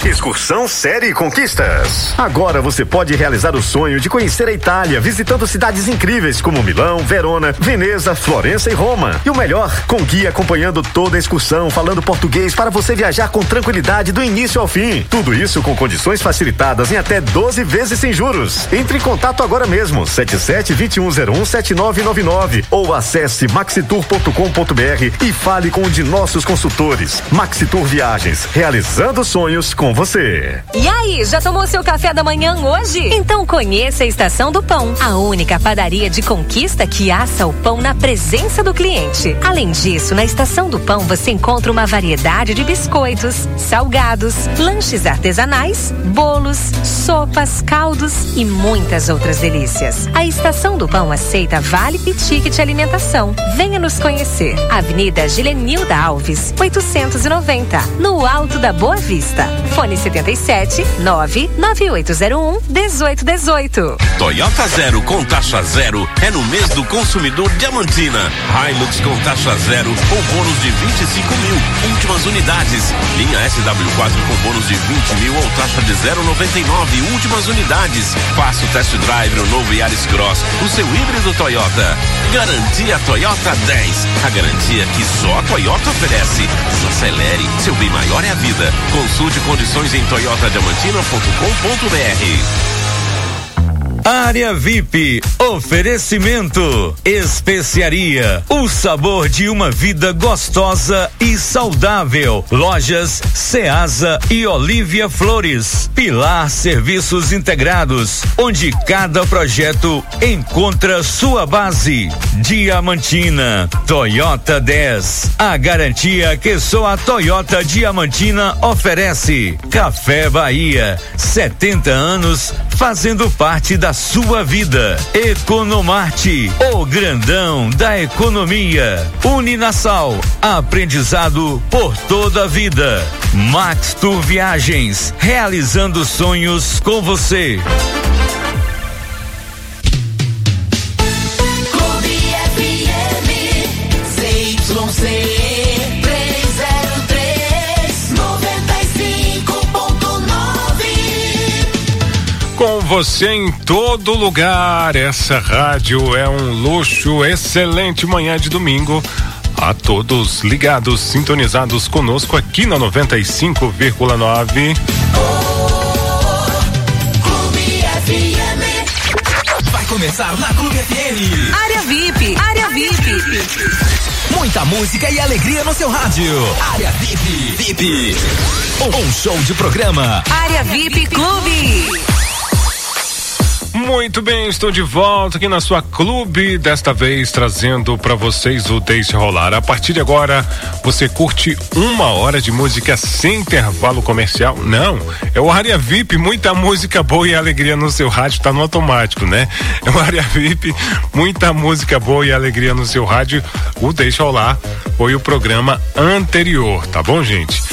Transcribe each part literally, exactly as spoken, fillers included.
Excursão Série Conquistas. Agora você pode realizar o sonho de conhecer a Itália, visitando cidades incríveis como Milão, Verona, Veneza, Florença e Roma. E o melhor, com guia acompanhando toda a excursão, falando português para você viajar com tranquilidade do início ao fim. Tudo isso com condições facilitadas em até doze vezes sem juros. Entre em contato agora mesmo, sete sete, dois um zero um, sete nove nove nove ou acesse maxitur ponto com ponto br e fale com um de nossos consultores. Maxitur Viagens, realizando sonhos com você. E aí, já tomou seu café da manhã hoje? Então conheça a Estação do Pão, a única padaria de Conquista que assa o pão na presença do cliente. Além disso, na Estação do Pão você encontra uma variedade de biscoitos, salgados, lanches artesanais, bolos, sopas, caldos e muitas outras delícias. A Estação do Pão aceita vale e ticket alimentação. Venha nos conhecer. Avenida Gilenilda Alves, oitocentos e noventa, no Alto da Boa Vista. Fone setenta e sete, nove nove oito zero um, dezoito dezoito. Toyota Zero com taxa zero é no mês do consumidor Diamantina. Hilux com taxa zero com bônus de vinte e cinco mil. Últimas unidades. Linha S W quatro com bônus de vinte mil ou taxa de zero vírgula noventa e nove. Últimas unidades. Faça o test drive no novo Yaris Cross, o seu híbrido Toyota. Garantia Toyota dez. A garantia que só a Toyota oferece. Acelere, seu bem maior é a vida. Consulte condições em toyota diamantina ponto com ponto br. Área V I P, oferecimento, especiaria, o sabor de uma vida gostosa e saudável. Lojas Ceasa e Olívia Flores. Pilar Serviços Integrados, onde cada projeto encontra sua base. Diamantina, Toyota dez, a garantia que só a Toyota Diamantina oferece. Café Bahia, setenta anos fazendo parte da sua vida. Economarte, o grandão da economia. Uninasal, aprendizado por toda a vida. Max Tour Viagens, realizando sonhos com você. Clube F M, C Y C. Com você em todo lugar, essa rádio é um luxo. Excelente manhã de domingo a todos ligados, sintonizados conosco aqui na noventa e cinco vírgula nove. Oh, Clube F M. Vai começar na Clube F M. Área V I P, Área V I P. Muita música e alegria no seu rádio. Área V I P, V I P. Um show de programa. Área V I P Clube. Muito bem, estou de volta aqui na sua Clube, desta vez trazendo para vocês o Deixe Rolar. A partir de agora, você curte uma hora de música sem intervalo comercial? Não, é o Área V I P, muita música boa e alegria no seu rádio, tá no automático, né? É o Área V I P, muita música boa e alegria no seu rádio. O Deixe Rolar foi o programa anterior, tá bom, gente?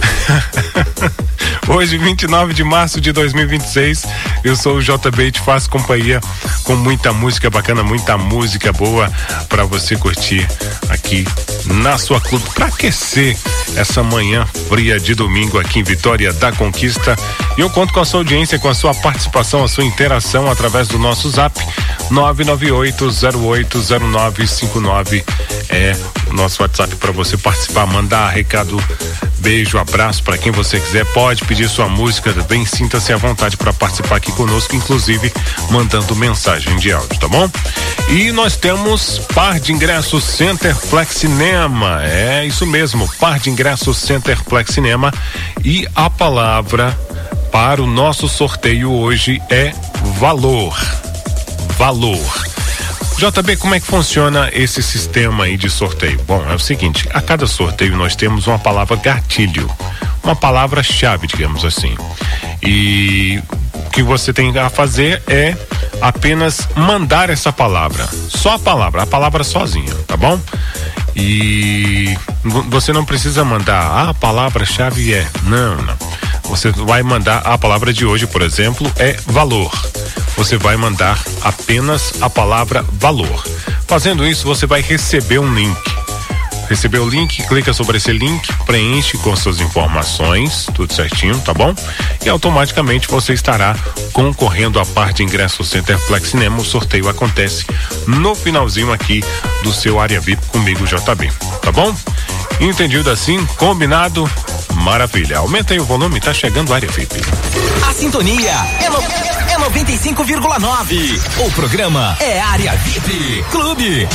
Hoje, vinte e nove de março de dois mil e vinte e seis, eu sou o J B e te faço companhia com muita música bacana, muita música boa para você curtir aqui na sua Clube, para aquecer essa manhã fria de domingo aqui em Vitória da Conquista. E eu conto com a sua audiência, com a sua participação, a sua interação através do nosso zap nove nove oito zero oito zero nove cinco nove. É o nosso WhatsApp para você participar, mandar recado, beijo, abraço para quem você quiser. Pode pedir sua música também, sinta-se à vontade para participar aqui conosco, inclusive mandando mensagem de áudio, tá bom? E nós temos par de ingressos Centerplex Cinema, é isso mesmo, par de ingressos Centerplex Cinema. E a palavra para o nosso sorteio hoje é valor. Valor. J B, como é que funciona esse sistema aí de sorteio? Bom, é o seguinte, a cada sorteio nós temos uma palavra gatilho, uma palavra-chave, digamos assim. E o que você tem a fazer é apenas mandar essa palavra, só a palavra, a palavra sozinha, tá bom? E você não precisa mandar, ah, a palavra-chave é, não, não. Você vai mandar a palavra de hoje, por exemplo, é valor. Você vai mandar apenas a palavra valor. Fazendo isso, você vai receber um link. Recebeu o link, clica sobre esse link, preenche com suas informações, tudo certinho, tá bom? E automaticamente você estará concorrendo a par de ingresso ao Centerplex Cinema. O sorteio acontece no finalzinho aqui do seu Área V I P comigo, J B, tá bom? Entendido assim? Combinado? Maravilha. Aumenta aí o volume, tá chegando a Área V I P. A sintonia é, no, é noventa e cinco vírgula nove. O programa é Área V I P Clube.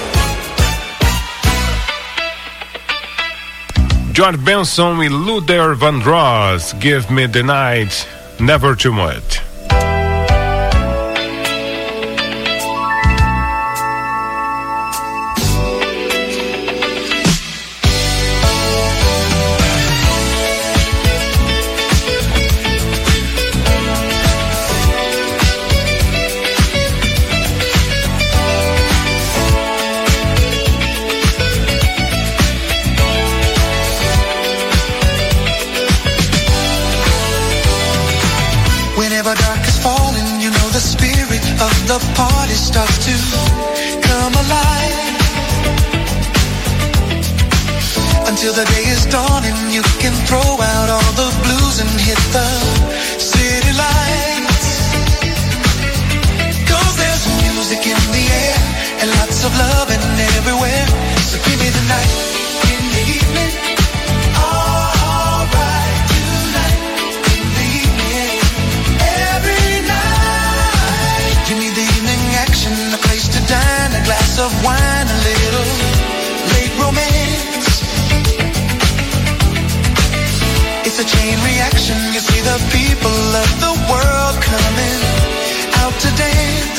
George Benson e Luther Vandross, Give Me the Night, Never Too Much. The party starts to come alive until the day is done and you can throw out all the blues and hit the city lights. 'Cause there's music in the air and lots of loving everywhere. So give me the night in the evening. All right tonight in the evening. Every night. Give me the evening action, a place to dine, a glass of wine, a little late romance. It's a chain reaction, you see the people of the world coming out to dance.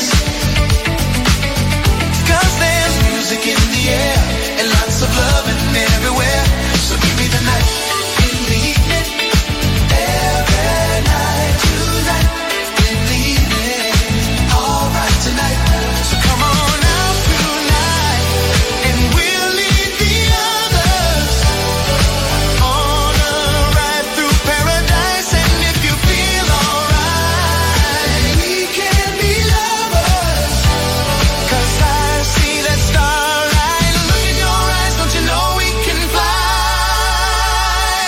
'Cause there's music in the air and lots of loving everywhere. So give me the night in the evening. Every night tonight in the evening. All right tonight. So come on out tonight and we'll leave the others on a ride through paradise. And if you feel alright, we can be lovers. 'Cause I see that starlight. Look in your eyes, don't you know we can fly?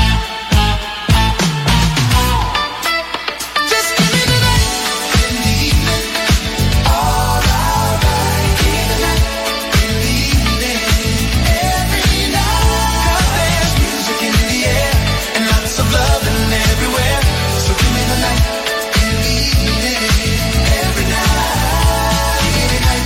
Just give me the night in the evening. All right, give me the night in the evening. Every night. 'Cause there's music in the air and lots of loving everywhere. So give me the night in the evening. Every night. Give me the night.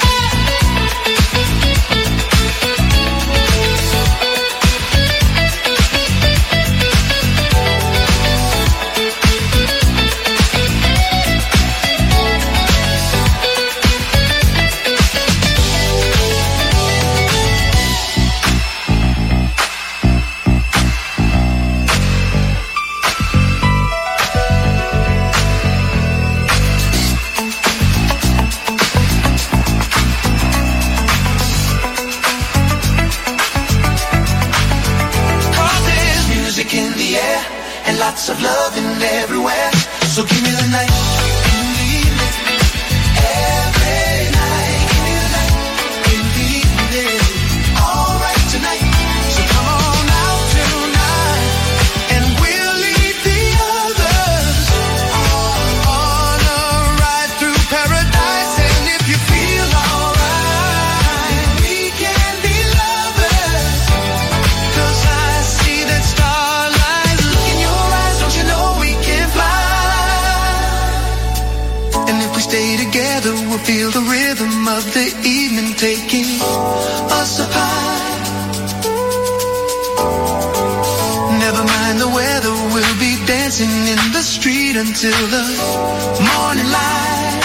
Cause there's music in the air and lots of loving everywhere. So give me the night in the evening. Every night. Give me the night in the evening. All right tonight. So come on out tonight and we'll leave the others on a ride through paradise. And if you feel alright, we can be lovers. 'Cause I see that starlight. Look in your eyes, don't you know we can fly? And if we stay together, we'll feel the rhythm of the evening taking us apart. Never mind the weather, we'll be dancing in the street until the morning light.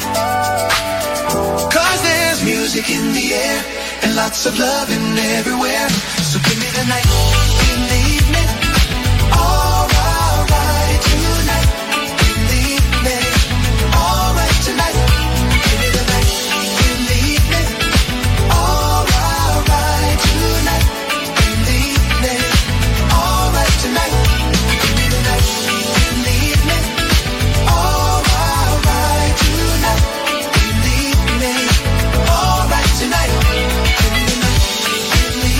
'Cause there's music in the air and lots of loving everywhere. So give me the night in the evening. All right tonight in the evening. All right tonight. Give me the night in the evening. All right tonight in the evening. All right tonight. Give me the night in the evening. All right tonight in the evening. All right tonight. Give me the night in the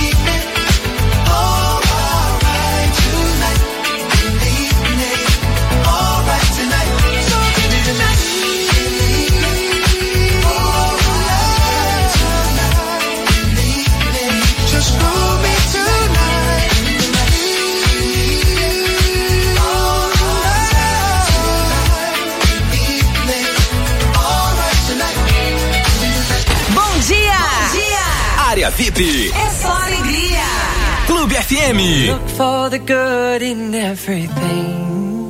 V I P. É só alegria. Clube F M. Look for the good in everything.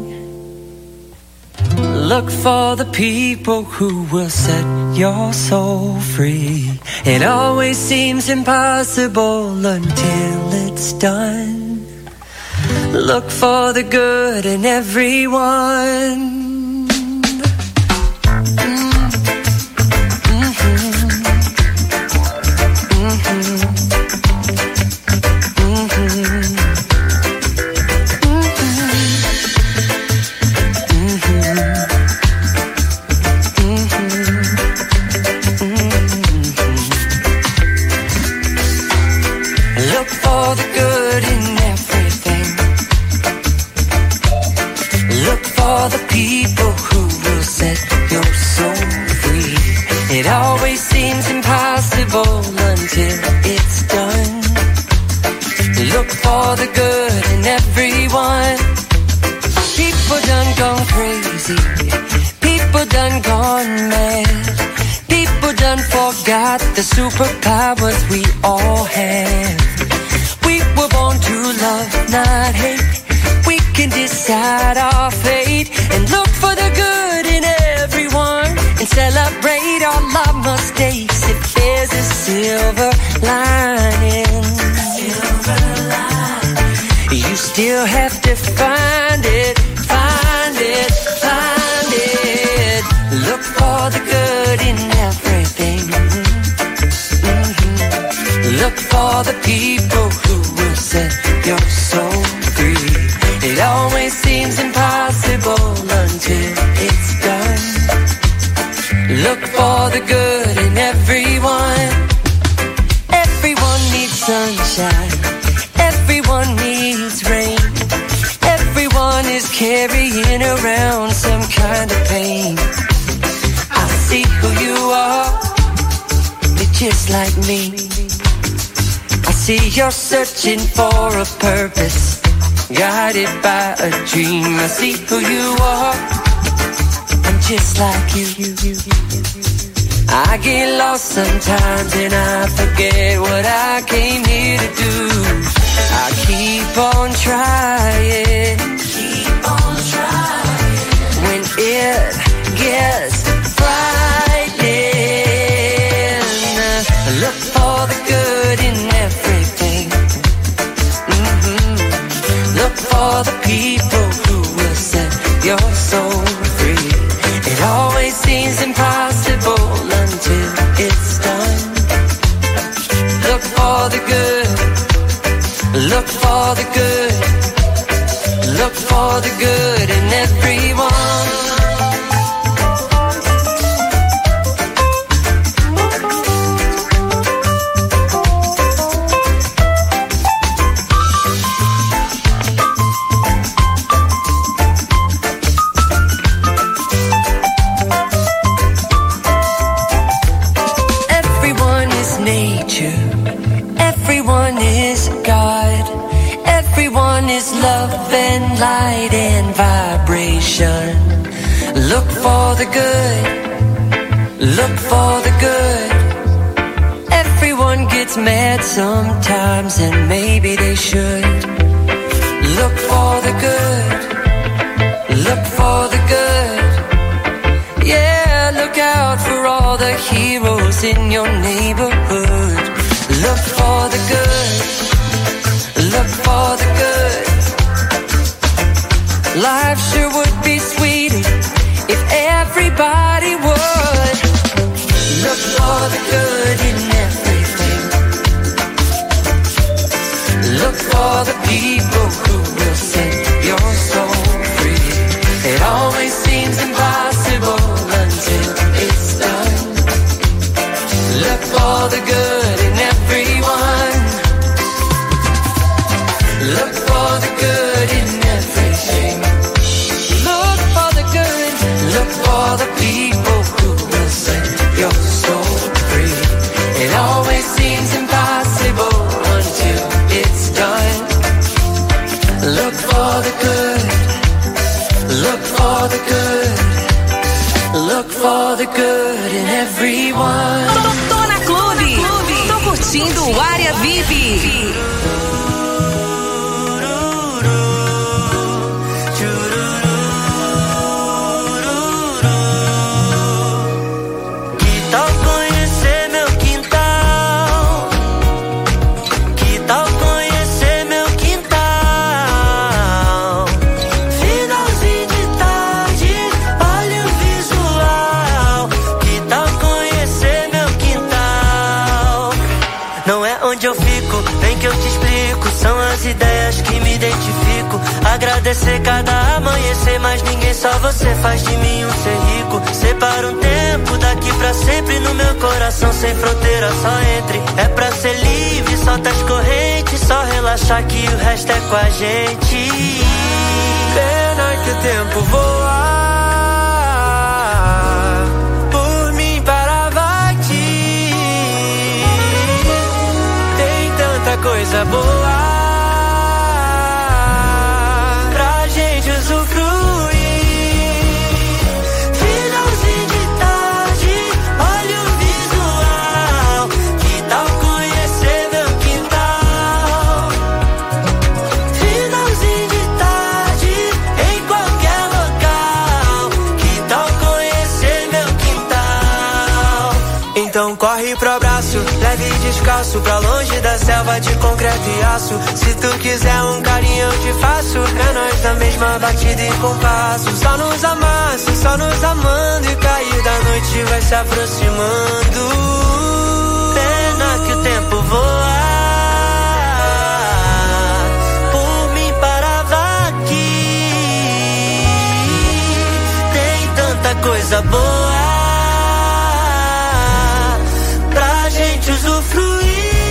Look for the people who will set your soul free. It always seems impossible until it's done. Look for the good in everyone. It always seems impossible until it's done. Look for the good in everyone. People done gone crazy. People done gone mad. People done forgot the superpowers we all have. We were born to love, not hate. We can decide our fate and look for the good in everyone. And celebrate all our mistakes if there's a silver lining. Silver lining. You still have to find it, find it, find it. Look for the good in everything. Mm-hmm. Look for the people who will set your soul free. It always seems impossible until it's done. Look for the good in everyone. Everyone needs sunshine. Everyone needs rain. Everyone is carrying around some kind of pain. I see who you are. You're just like me. I see you're searching for a purpose, guided by a dream. I see who you are. I'm just like you. I get lost sometimes and I forget what I came here to do. I keep on trying, keep on trying. When it gets frightening, look for the good in everything. Mm-hmm. Look for the people who will set your soul free. It always seems impossible until it's done. Look for the good. Look for the good. Look for the good in everyone. Love and light and vibration. Look for the good. Look for the good. Everyone gets mad sometimes and maybe they should. Look for the good. Look for the good. Yeah, look out for all the heroes in your neighborhood. Look for the good. Look for the good. Life sure would be sweeter if everybody would. Look for the good in everything. Look for the people who will set your soul free. It always seems impossible until it's done. Look for the good in everyone. Look for the good in everything. Look for the good. Look for the people who will set your soul free. It always seems impossible until it's done. Look for the good. Look for the good. Look for the good in everyone. Tô na Clube. Tô curtindo. curtindo o Área V I P. Ideias que me identifico, agradecer cada amanhecer, mas ninguém, só você faz de mim um ser rico. Separa um tempo daqui pra sempre no meu coração, sem fronteira, só entre. É pra ser livre, solta as correntes, só relaxar que o resto é com a gente. Pena que o tempo voa, por mim parava aqui. Tem tanta coisa boa corre pro abraço, leve e descalço, pra longe da selva de concreto e aço. Se tu quiser um carinho eu te faço, é nós na mesma batida e compasso. Só nos amasso, só nos amando, e cair da noite vai se aproximando. Pena que o tempo voa, por mim parava aqui. Tem tanta coisa boa usufruir.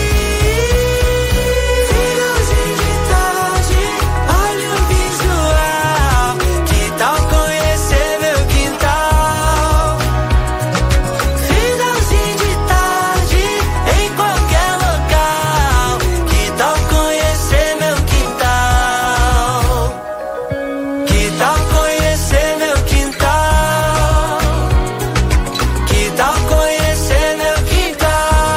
Finalzinho de tarde, olha o visual. Que tal conhecer meu quintal? Finalzinho de tarde, em qualquer local. Que tal conhecer meu quintal? Que tal conhecer meu quintal? Que tal conhecer meu quintal?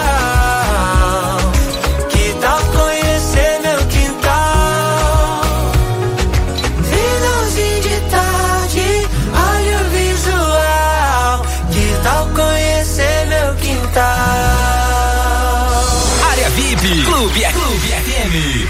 Área V I P, Clube, Clube F M.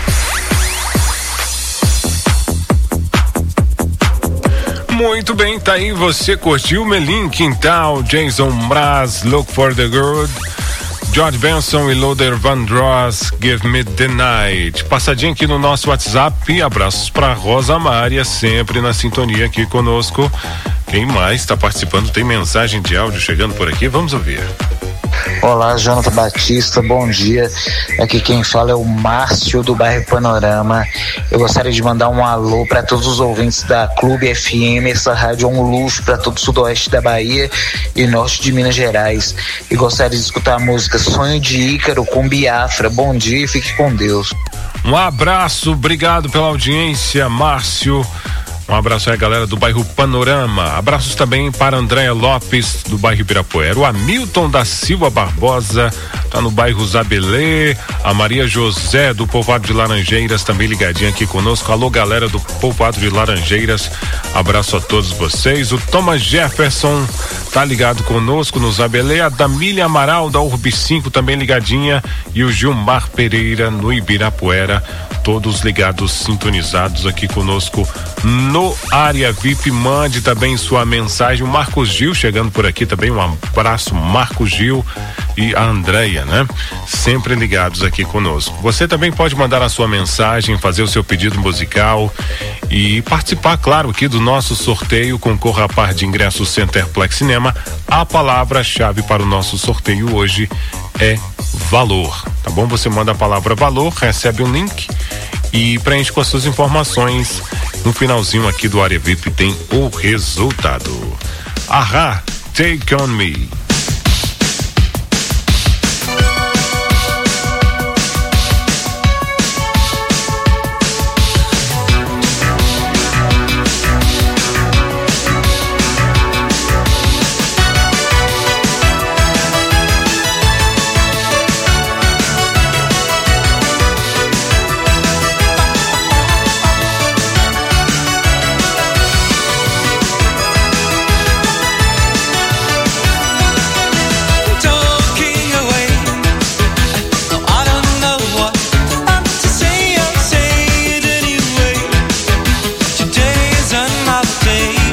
Muito bem, tá aí, você curtiu Melim Quintal, Jason Mraz, Look for the Good, George Benson e Loader Van Dross, Give Me the Night. Passadinha aqui no nosso WhatsApp, abraços pra Rosa Maria, sempre na sintonia aqui conosco. Quem mais está participando? Tem mensagem de áudio chegando por aqui, vamos ouvir. Olá, Jonathan Batista, bom dia. Aqui quem fala é o Márcio do bairro Panorama. Eu gostaria de mandar um alô para todos os ouvintes da Clube F M. Essa rádio é um luxo para todo o sudoeste da Bahia e norte de Minas Gerais. E gostaria de escutar a música Sonho de Ícaro com Biafra. Bom dia e fique com Deus. Um abraço, obrigado pela audiência, Márcio. Um abraço aí a galera do bairro Panorama. Abraços também para Andréia Lopes, do bairro Ibirapuera. O Hamilton da Silva Barbosa, tá no bairro Zabelê. A Maria José, do povoado de Laranjeiras, também ligadinha aqui conosco. Alô, galera do povoado de Laranjeiras. Abraço a todos vocês. O Thomas Jefferson tá ligado conosco no Zabelê. A Damília Amaral, da Urb cinco, também ligadinha. E o Gilmar Pereira, no Ibirapuera. Todos ligados, sintonizados aqui conosco no Área V I P. Mande também sua mensagem. O Marcos Gil chegando por aqui também. Um abraço, Marcos Gil e a Andréia, né? Sempre ligados aqui conosco. Você também pode mandar a sua mensagem, fazer o seu pedido musical e participar, claro, aqui do nosso sorteio. Concorra a par de ingressos Centerplex Cinema. A palavra-chave para o nosso sorteio hoje é valor, tá bom? Você manda a palavra valor, recebe um link e preenche com as suas informações. No finalzinho aqui do Área V I P tem o resultado. Ahá, Take On Me. say